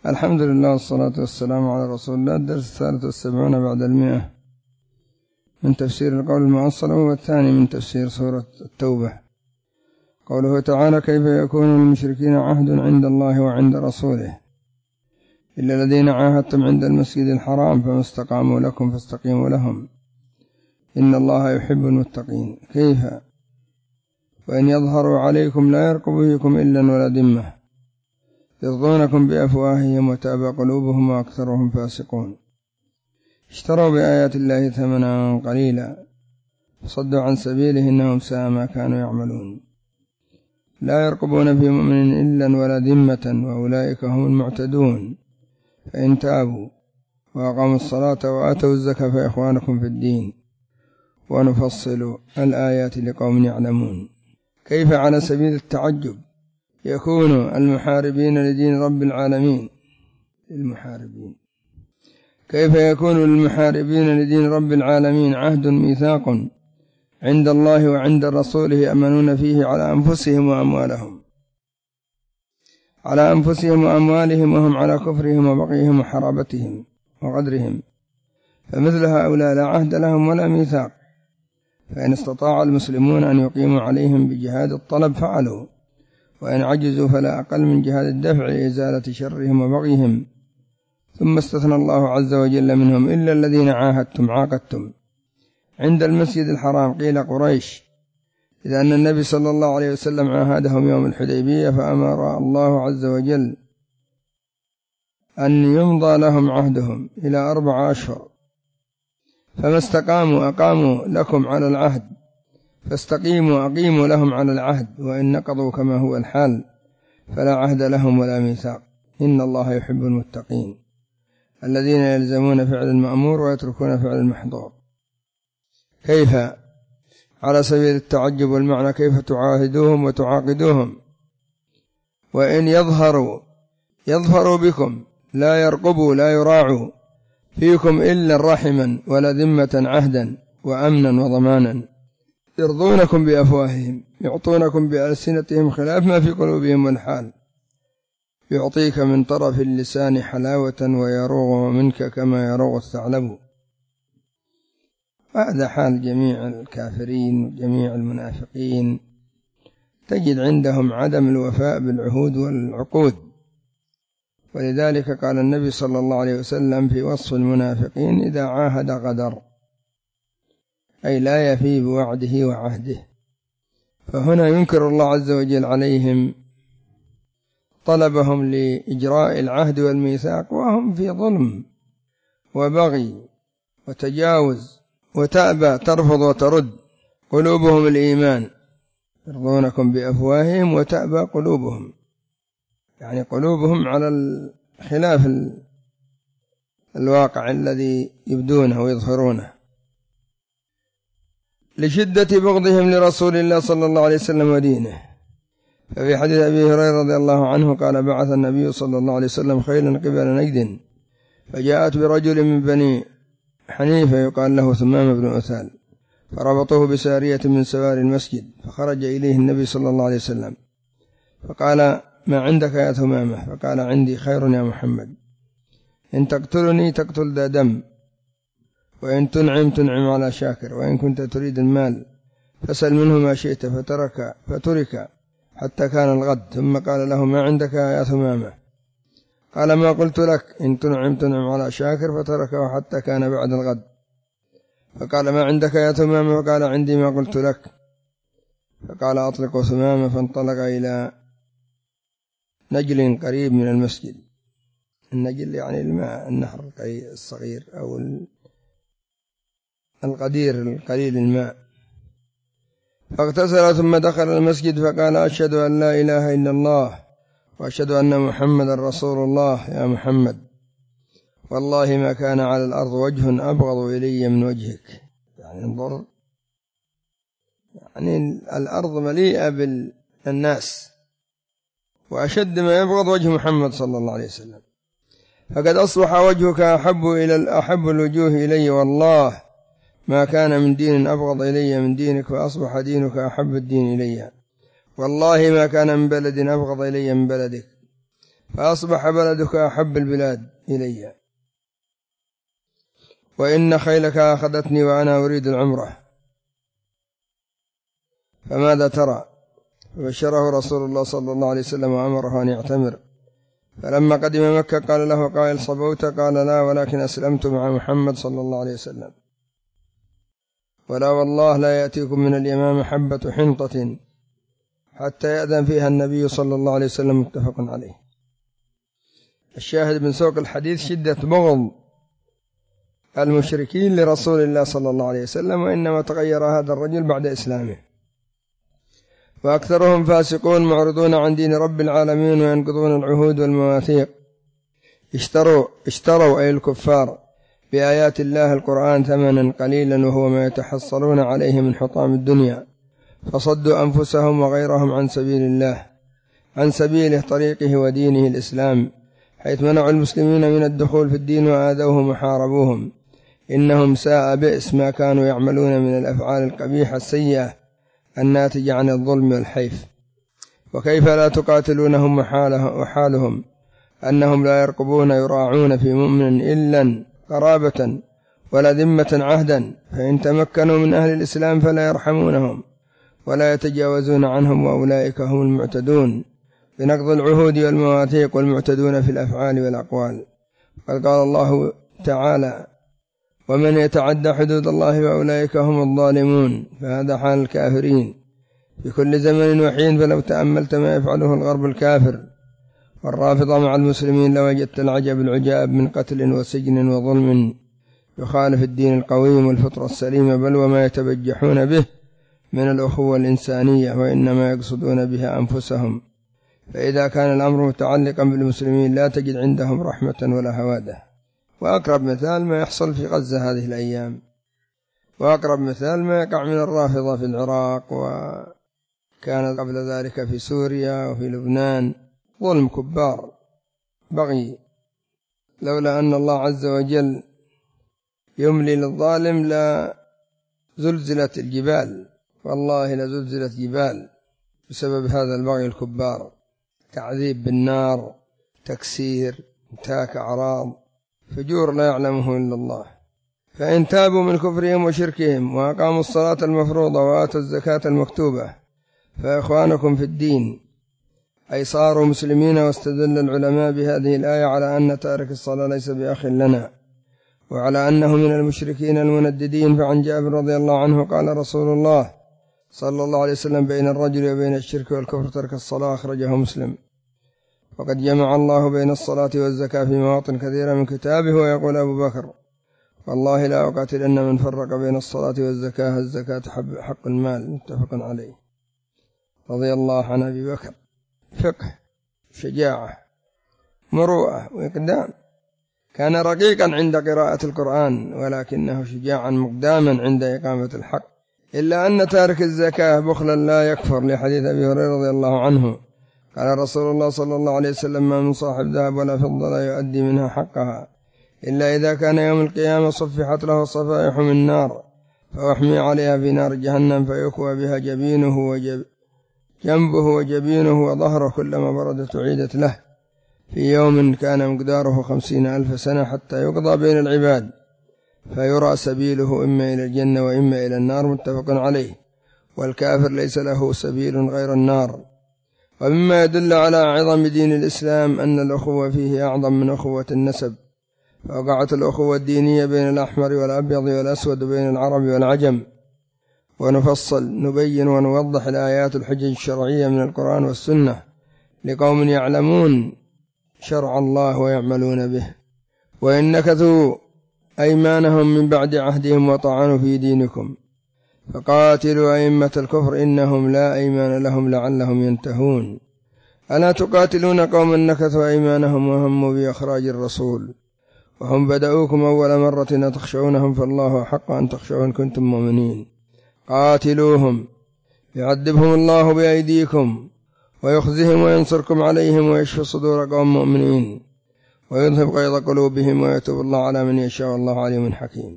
الحمد لله والصلاة والسلام على رسول الله. الدرس 73 بعد 100 من تفسير القول المؤصل، والثاني من تفسير سورة التوبة. قوله تعالى: كيف يكون للمشركين عهد عند الله وعند رسوله إلا الذين عاهدتم عند المسجد الحرام فما استقاموا لكم فاستقيموا لهم إن الله يحب المتقين. كيف وإن يظهروا عليكم لا يرقبوا فيكم إلا ولا ذمة يرضونكم بأفواههم وتأبى قلوبهم وأكثرهم فاسقون. اشتروا بآيات الله ثمنا قليلا فصدوا عن سبيله إنهم ساء ما كانوا يعملون. لا يرقبون في مؤمن إلا ولا ذمة وأولئك هم المعتدون. فإن تابوا وأقاموا الصلاة وآتوا الزكاة فإخوانكم في الدين ونفصل الآيات لقوم يعلمون. كيف على سبيل التعجب يكون المحاربين لدين رب العالمين كيف يكون للمحاربين لدين رب العالمين عهد ميثاق عند الله وعند رسوله يأمنون فيه على أنفسهم وأموالهم وهم على كفرهم وبغيهم وحرابتهم وغدرهم، فمثل هؤلاء لا عهد لهم ولا ميثاق. فإن استطاع المسلمون أن يقيموا عليهم بجهاد الطلب فعلوا، وإن عجزوا فلا أقل من جهاد الدفع لإزالة شرهم وبغيهم. ثم استثنى الله عز وجل منهم إلا الذين عاقدتم عند المسجد الحرام. قيل قريش، إذا أن النبي صلى الله عليه وسلم عاهدهم يوم الحديبية فأمر الله عز وجل أن يمضى لهم عهدهم إلى 4 أشهر، فما استقاموا أقاموا لكم على العهد، فاستقيموا أقيموا لهم على العهد. وإن نقضوا كما هو الحال فلا عهد لهم ولا ميثاق. إن الله يحب المتقين الذين يلزمون فعل المأمور ويتركون فعل المحظور. كيف على سبيل التعجب، والمعنى كيف تعاهدوهم وتعاقدوهم. وإن يظهروا بكم لا يرقبوا لا يراعوا فيكم إلا رحما ولا ذمة عهدا وأمنا وضمانا يرضونكم بأفواههم يعطونكم بألسنتهم خلاف ما في قلوبهم والحال. يعطيك من طرف اللسان حلاوة ويروغ منك كما يروغ الثعلب. هذا حال جميع الكافرين وجميع المنافقين، تجد عندهم عدم الوفاء بالعهود والعقود. ولذلك قال النبي صلى الله عليه وسلم في وصف المنافقين: إذا عاهد غدر، أي لا يفي بوعده وعهده. فهنا ينكر الله عز وجل عليهم طلبهم لإجراء العهد والميثاق وهم في ظلم وبغي وتجاوز، وتأبى ترفض وترد قلوبهم الإيمان. يرضونكم بأفواههم وتأبى قلوبهم، يعني قلوبهم على خلاف الواقع الذي يبدونه ويظهرونه، لشدة بغضهم لرسول الله صلى الله عليه وسلم ودينه. ففي حديث أبي هريرة رضي الله عنه قال: بعث النبي صلى الله عليه وسلم خيلا قبل نجد، فجاءت برجل من بني حنيفة يقال له ثمام بن أثال، فربطوه بسارية من سوار المسجد، فخرج إليه النبي صلى الله عليه وسلم فقال: ما عندك يا ثمامة؟ فقال: عندي خير يا محمد، إن تقتلني تقتل ذا دم، وإن تنعم على شاكر، وإن كنت تريد المال فسل منه ما شئت. فترك حتى كان الغد، ثم قال له: ما عندك يا ثمامة؟ قال: ما قلت لك، إن تنعم على شاكر، فتركه حتى كان بعد الغد. فقال: ما عندك يا ثمامة؟ فقال: عندي ما قلت لك. فقال: أطلق ثمامة، فانطلق إلى نجل قريب من المسجد. النجل يعني الماء، النهر الصغير أو القدير القليل الماء. فاغتسل ثم دخل المسجد فقال: أشهد أن لا إله إلا الله وأشهد أن محمد رسول الله. يا محمد، والله ما كان على الأرض وجه أبغض إلي من وجهك. يعني انظر، يعني الأرض مليئة بالناس، وأشد ما يبغض وجه محمد صلى الله عليه وسلم. فقد أصبح وجهك أحب الوجوه إلي، والله ما كان من دين أبغض إلي من دينك، وأصبح دينك أحب الدين إلي، والله ما كان من بلد أبغض إلي من بلدك. فأصبح بلدك أحب البلاد إلي، وإن خيلك أخذتني وأنا أريد العمرة، فماذا ترى؟ فبشره رسول الله صلى الله عليه وسلم وأمره أن يعتمر. فلما قدم مكة قال له قائل: صبوت؟ قال: لا، ولكن أسلمت مع محمد صلى الله عليه وسلم. ولا والله لا يأتيكم من اليمامة حبة حنطة حتى يأذن فيها النبي صلى الله عليه وسلم، متفق عليه. الشاهد من سوق الحديث شدة بغض المشركين لرسول الله صلى الله عليه وسلم، وإنما تغير هذا الرجل بعد إسلامه. وأكثرهم فاسقون معرضون عن دين رب العالمين وينقضون العهود والمواثيق. اشتروا أي الكفار بآيات الله القرآن ثمنا قليلا، وهو ما يتحصلون عليه من حطام الدنيا، فصدوا أنفسهم وغيرهم عن سبيل الله، عن سبيله طريقه ودينه الإسلام، حيث منعوا المسلمين من الدخول في الدين وآذوهم وحاربوهم. إنهم ساء بئس ما كانوا يعملون من الأفعال القبيحة السيئة الناتجة عن الظلم والحيف. وكيف لا تقاتلونهم وحالهم أنهم لا يرقبون يراعون في مؤمن إلا قرابة ولا ذمة عهدا، فإن تمكنوا من أهل الإسلام فلا يرحمونهم ولا يتجاوزون عنهم، وأولئك هم المعتدون بنقض العهود والمواثيق والمعتدون في الأفعال والأقوال. قال الله تعالى: ومن يتعدى حدود الله فأولئك هم الظالمون. فهذا حال الكافرين في كل زمن وحين، فلو تأملت ما يفعله الغرب الكافر والرافضة مع المسلمين لوجدت العجب العجاب من قتل وسجن وظلم يخالف الدين القويم والفطرة السليمة، بل وما يتبجحون به من الأخوة الإنسانية، وإنما يقصدون بها أنفسهم. فإذا كان الأمر متعلقا بالمسلمين لا تجد عندهم رحمة ولا هوادة. وأقرب مثال ما يحصل في غزة هذه الأيام، وأقرب مثال ما يقع من الرافضة في العراق، وكان قبل ذلك في سوريا وفي لبنان. ظلم كبار، بغي، لولا أن الله عز وجل يملي للظالم لا زلزلت الجبال، والله لزلزلت جبال بسبب هذا البغي الكبار. تعذيب بالنار، تكسير، انتهاك أعراض، فجور لا يعلمه إلا الله. فإن تابوا من كفرهم وشركهم وأقاموا الصلاة المفروضة وآتوا الزكاة المكتوبة فإخوانكم في الدين، أي صاروا مسلمين. واستدل العلماء بهذه الآية على أن تارك الصلاة ليس بأخ لنا، وعلى أنه من المشركين المنددين. فعن جابر رضي الله عنه قال رسول الله صلى الله عليه وسلم: بين الرجل وبين الشرك والكفر ترك الصلاة، أخرجه مسلم. وقد جمع الله بين الصلاة والزكاة في مواطن كثيرة من كتابه. ويقول أبو بكر: والله لا أقاتلن من فرق بين الصلاة والزكاة، الزكاة حق المال، متفق عليه. رضي الله عن أبي بكر، فقه، شجاعة، مروءة وإقدام. كان رقيقا عند قراءة القرآن، ولكنه شجاعا مقداما عند إقامة الحق. إلا أن تارك الزكاة بخلا لا يكفر، لحديث أبي هريرة رضي الله عنه قال رسول الله صلى الله عليه وسلم: ما من صاحب ذهب ولا فضة لا يؤدي منها حقها إلا إذا كان يوم القيامة صفحت له صفائح من نار، فأحمي عليها في نار جهنم، فيكوى بها جنبه وجبينه وظهره، كلما بردت أعيدت له، في يوم كان مقداره 50,000 سنة، حتى يقضى بين العباد، فيرى سبيله إما إلى الجنة وإما إلى النار، متفق عليه. والكافر ليس له سبيل غير النار. ومما يدل على عظم دين الإسلام أن الأخوة فيه أعظم من أخوة النسب، فوقعت الأخوة الدينية بين الأحمر والأبيض والأسود، بين العرب والعجم. ونفصل نبين ونوضح الآيات الحجج الشرعية من القرآن والسنة لقوم يعلمون شرع الله ويعملون به. وإن نكثوا أيمانهم من بعد عهدهم وطعنوا في دينكم فقاتلوا أئمة الكفر إنهم لا أيمان لهم لعلهم ينتهون. ألا تقاتلون قوما نكثوا أيمانهم وهموا بإخراج الرسول وهم بدأوكم أول مرة أتخشونهم فالله أحق أن تخشوا إن كنتم مؤمنين. قاتلوهم يعذبهم الله بأيديكم ويخزهم وينصركم عليهم ويشفي صدور قوم مؤمنين ويذهب غيظ قلوبهم ويتوب الله على من يشاء والله عليم حكيم.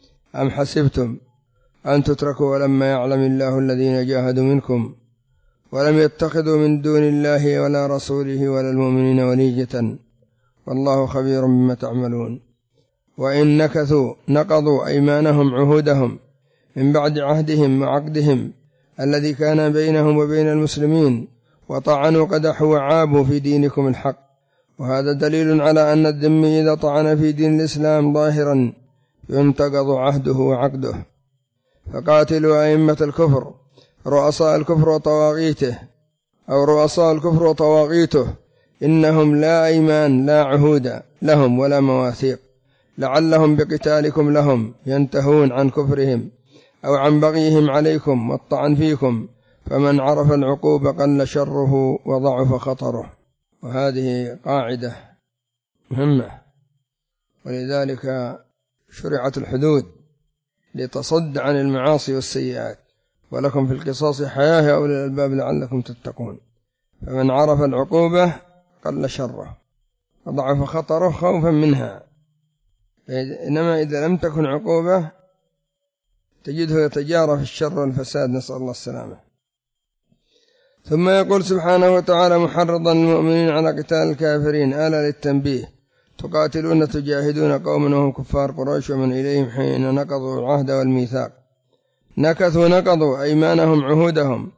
أم حسبتم أن تتركوا ولما يعلم الله الذين جاهدوا منكم ولم يتخذوا من دون الله ولا رسوله ولا المؤمنين وليجة والله خبير بما تعملون. وإن نكثوا نقضوا أيمانهم عهودهم من بعد عهدهم وعقدهم الذي كان بينهم وبين المسلمين وطعنوا قدحوا وعابوا في دينكم الحق. وهذا دليل على أن الذمي إذا طعن في دين الإسلام ظاهرا ينتقض عهده وعقده. فقاتلوا أئمة الكفر رؤساء الكفر وطواغيته أو رؤساء الكفر وطواغيته إنهم لا أيمان لا عهود لهم ولا مواثيق، لعلهم بقتالكم لهم ينتهون عن كفرهم أو عن بغيهم عليكم والطعن فيكم، فمن عرف العقوبة قل شره وضعف خطره. وهذه قاعدة مهمة، ولذلك شرعت الحدود لتصد عن المعاصي والسيئات، ولكم في القصاص حياة يا أولي الألباب لعلكم تتقون. فمن عرف العقوبة قل شره وضعف خطره خوفا منها، إنما إذا لم تكن عقوبة تجده يتجارى في الشر والفساد، نسأل الله السلامة. ثم يقول سبحانه وتعالى محرضا المؤمنين على قتال الكافرين آلا للتنبيه: تقاتلون تجاهدون قوما وهم كفار قريش ومن إليهم حين نقضوا العهد والميثاق. نكثوا نقضوا أيمانهم عهودهم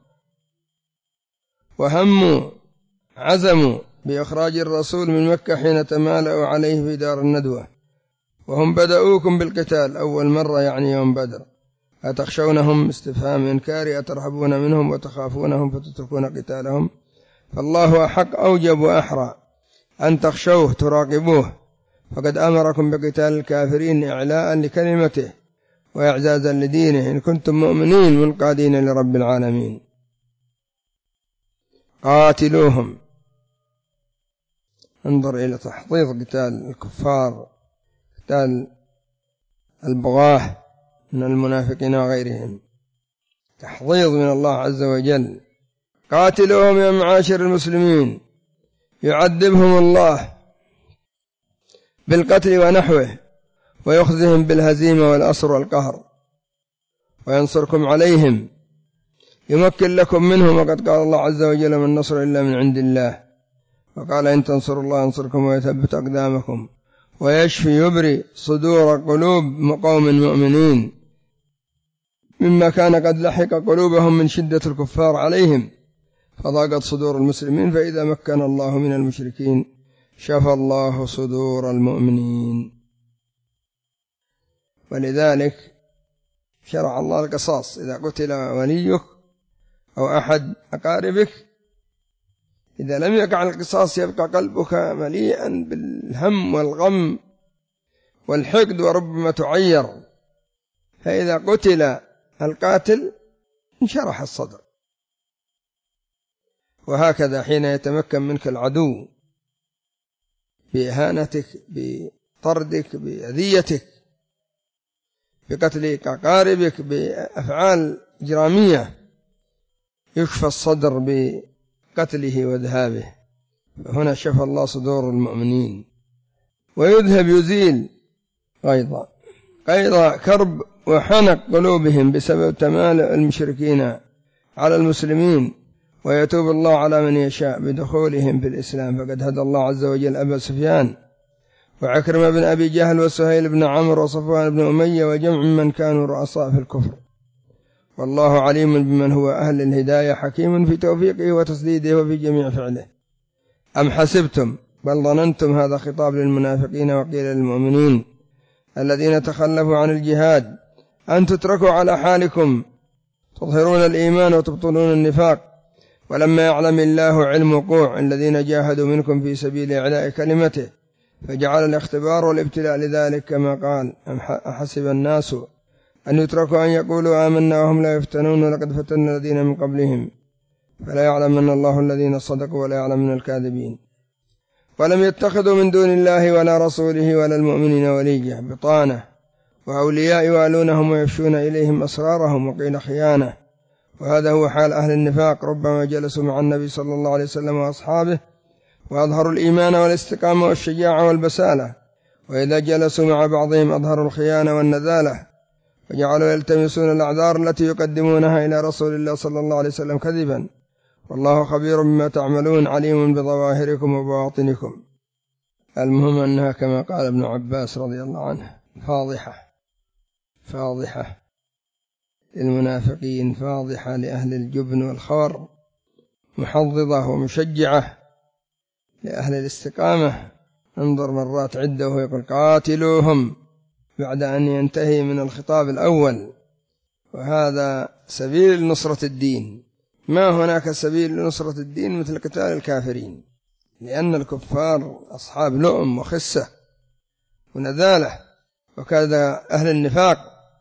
وهموا عزموا بإخراج الرسول من مكة حين تمالأوا عليه في دار الندوة، وهم بدأوكم بالقتال أول مرة يعني يوم بدر. أتخشونهم استفهام إنكاري، أترهبون منهم وتخافونهم فتتركون قتالهم؟ فالله أحق أوجب وأحرى أن تخشوه تراقبوه، فقد أمركم بقتال الكافرين إعلاء لكلمته وإعزازا لدينه إن كنتم مؤمنين منقادين لرب العالمين. قاتلوهم، انظر إلى تحضيض قتال الكفار، قتال البغاة من المنافقين وغيرهم، تحضيض من الله عز وجل. قاتلوهم يا معاشر المسلمين، يعذبهم الله بالقتل ونحوه ويخزهم بالهزيمة والأسر والقهر وينصركم عليهم، يمكن لكم منهم. وقد قال الله عز وجل: من النصر إلا من عند الله، وقال: إن تنصروا الله ينصركم ويثبت أقدامكم ويشفي يبري صدور قلوب قوم مؤمنين مما كان قد لحق قلوبهم من شدة الكفار عليهم، فضاقت صدور المسلمين، فإذا مكن الله من المشركين شفى الله صدور المؤمنين. ولذلك شرع الله القصاص: إذا قتل وليك أو أحد أقاربك، إذا لم يقع القصاص يبقى قلبك مليئا بالهم والغم والحقد وربما تعير، فإذا قتل القاتل انشرح الصدر. وهكذا حين يتمكن منك العدو بإهانتك بطردك بأذيتك بقتل أقاربك بأفعال إجرامية، يكفى الصدر بقتله وذهابه، فهنا شفى الله المؤمنين. ويذهب يزيل قيض كرب وحنق قلوبهم بسبب تمالؤ المشركين على المسلمين، ويتوب الله على من يشاء بدخولهم في الإسلام. فقد هدى الله عز وجل أبا سفيان وعكرمة بن أبي جهل وسهيل بن عمرو وصفوان بن أمية وجمع من كانوا رؤساء في الكفر، والله عليم بمن هو أهل الهداية حكيم في توفيقه وتسديده وفي جميع فعله. أم حسبتم بل ظننتم، هذا خطاب للمنافقين وقيل للمؤمنين الذين تخلفوا عن الجهاد، أن تتركوا على حالكم تظهرون الإيمان وتبطلون النفاق، ولما يعلم الله علم وقوع الذين جاهدوا منكم في سبيل إعلاء كلمته، فجعل الاختبار والابتلاء لذلك كما قال: أحسب الناس أن يتركوا أن يقولوا آمنا وهم لا يفتنون ولقد فتنا الذين من قبلهم فلا يعلمن الله الذين صدقوا ولا يعلمن الكاذبين. ولم يتخذوا من دون الله ولا رسوله ولا المؤمنين وليا بطانة وأولياء يوالونهم ويفشون إليهم أسرارهم، وقيل خيانة. وهذا هو حال أهل النفاق، ربما جلسوا مع النبي صلى الله عليه وسلم وأصحابه وأظهروا الإيمان والاستقامة والشجاعة والبسالة، وإذا جلسوا مع بعضهم أظهروا الخيانة والنذالة، وجعلوا يلتمسون الأعذار التي يقدمونها إلى رسول الله صلى الله عليه وسلم كذبا، والله خبير بما تعملون عليم بظواهركم وبواطنكم. المهم أنها كما قال ابن عباس رضي الله عنه فاضحة للمنافقين، فاضحة لأهل الجبن والخور، محظظة ومشجعة لأهل الاستقامة. انظر مرات عدة وهو يقول قاتلوهم بعد أن ينتهي من الخطاب الأول، وهذا سبيل نصرة الدين. ما هناك سبيل لنصرة الدين مثل قتال الكافرين، لأن الكفار أصحاب لؤم وخسة ونذالة، وكذا أهل النفاق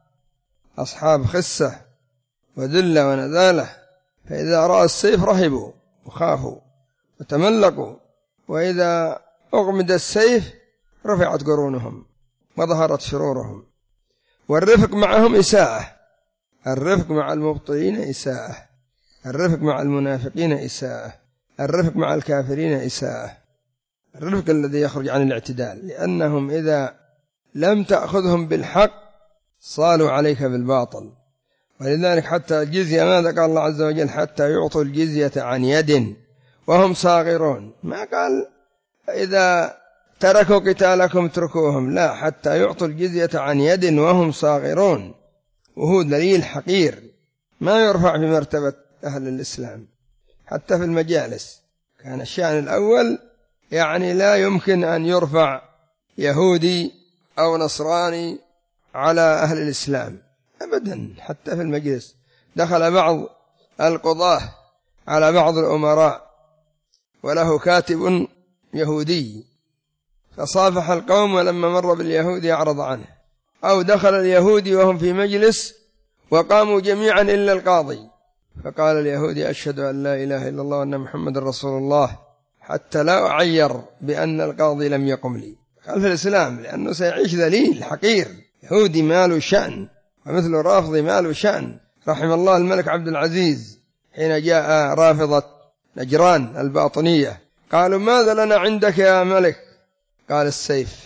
أصحاب خسة وذلة ونذالة، فإذا رأى السيف رهبوا وخافوا وتملقوا، وإذا أغمد السيف رفعت قرونهم وظهرت شرورهم. والرفق معهم إساءة، الرفق مع المبطلين إساءة، الرفق مع المنافقين إساءة، الرفق مع الكافرين إساءة، الرفق الذي يخرج عن الاعتدال، لأنهم إذا لم تأخذهم بالحق صالوا عليك بالباطل. ولذلك حتى الجزية ماذا قال الله عز وجل؟ حتى يعطوا الجزية عن يد وهم صاغرون. ما قال إذا تركوا قتالكم اتركوهم، لا، حتى يعطوا الجزية عن يد وهم صاغرون، وهو دليل حقير ما يرفع في مرتبة أهل الإسلام. حتى في المجالس كان الشأن الأول يعني لا يمكن أن يرفع يهودي أو نصراني على أهل الإسلام أبدا. حتى في المجلس دخل بعض القضاة على بعض الأمراء وله كاتب يهودي فصافح القوم، ولما مر باليهودي أعرض عنه. أو دخل اليهودي وهم في مجلس وقاموا جميعا إلا القاضي، فقال اليهودي أشهد أن لا إله إلا الله وأن محمد رسول الله، حتى لا أعير بأن القاضي لم يقم لي خلف الإسلام، لأنه سيعيش ذليل حقير. يهودي ماله شأن، ومثل رافضي ماله شأن. رحم الله الملك عبد العزيز حين جاء رافضة نجران الباطنية قالوا ماذا لنا عندك يا ملك؟ قال السيف.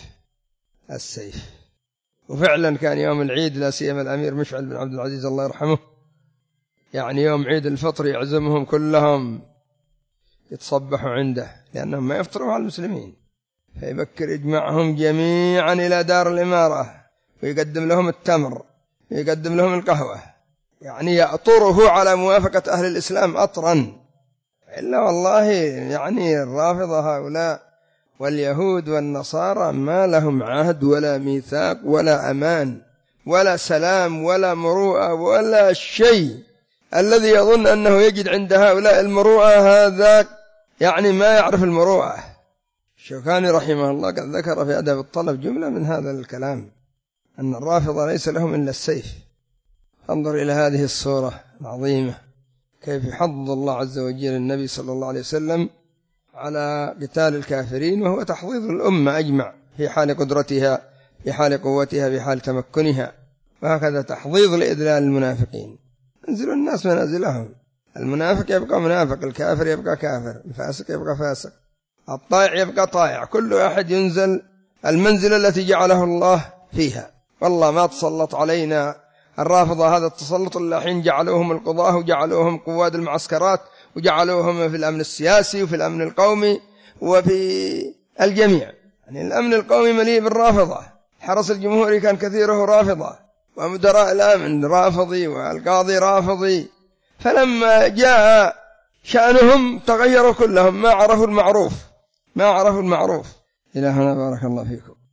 وفعلا كان يوم العيد لا سيما الأمير مشعل بن عبد العزيز الله يرحمه، يعني يوم عيد الفطر يعزمهم كلهم يتصبحوا عنده، لأنهم ما يفطروا على المسلمين، فيبكر يجمعهم جميعا إلى دار الإمارة ويقدم لهم التمر ويقدم لهم القهوة، يعني يأطره على موافقة أهل الإسلام أطرا. إلا والله يعني الرافضة هؤلاء واليهود والنصارى ما لهم عهد ولا ميثاق ولا أمان ولا سلام ولا مروءة ولا شيء. الذي يظن أنه يجد عند هؤلاء المروءة هذا يعني ما يعرف المروءة. الشوكاني رحمه الله قد ذكر في أدب الطلب جملة من هذا الكلام، أن الرافضة ليس لهم إلا السيف. انظر إلى هذه الصورة العظيمة كيف يحض الله عز وجل النبي صلى الله عليه وسلم على قتال الكافرين، وهو تحضيض الأمة أجمع في حال قدرتها، في حال قوتها، في حال تمكنها. وهكذا تحضيض لإذلال المنافقين. انزلوا الناس منازلهم، المنافق يبقى منافق، الكافر يبقى كافر، الفاسق يبقى فاسق، الطائع يبقى طائع، كل أحد ينزل المنزل التي جعله الله فيها. والله ما تسلط علينا الرافضة هذا التسلط إلا حين جعلوهم القضاة وجعلوهم قواد المعسكرات وجعلوهم في الأمن السياسي وفي الأمن القومي وفي الجميع. يعني الأمن القومي مليء بالرافضة، الحرس الجمهوري كان كثيره رافضة، ومدراء الأمن رافضي، والقاضي رافضي. فلما جاء شأنهم تغيروا كلهم، ما عرفوا المعروف. إلى هنا بارك الله فيكم.